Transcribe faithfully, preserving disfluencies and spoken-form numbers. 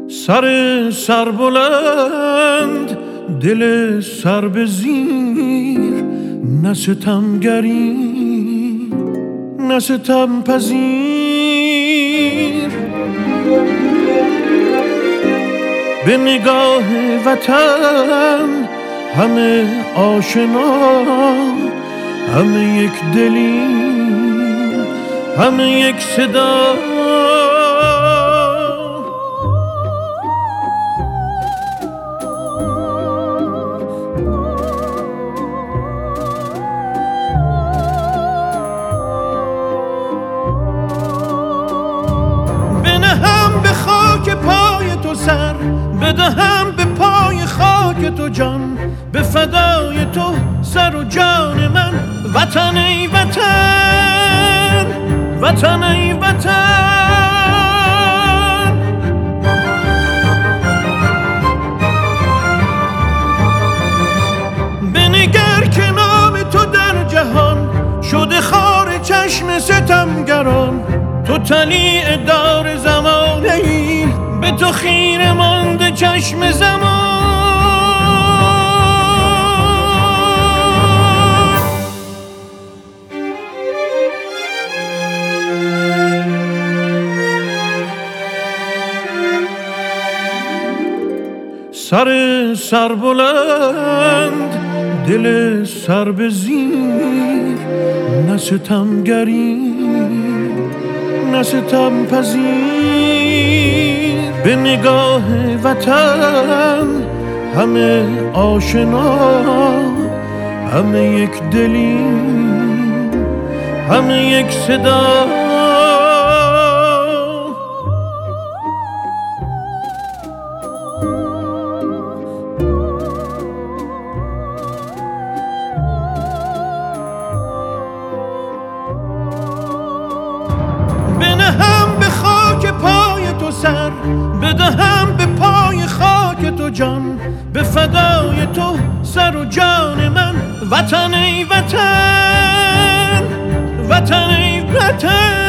سر سر بلند دل سر به زیر، نه ستمگری نه ستم پذیر. به نگاه وطن همه آشنا، همه یک دلی، همه یک صدا. بنهم به خاک پای تو سر، بدهم به پای خاک تو جان، به فدای تو سر و جان من. وطن ای وطن، وطن ای وطن. بنگر که نام تو در جهان شده خار چشم ستمگران. تو طلیع دار زمانه ای، به تو خیره مانده چشم زمان. سر سر بلند دل سر به زیر، نه ستمگری نه ستم پذیر. به نگاه وطن همه آشنا، همه یک دلی، همه یک صدا. بنهم به خاک پای تو سر، بدهم به پای خاک تو جان، به فدای تو سر و جان من. وطن ای وطن، وطن ای وطن.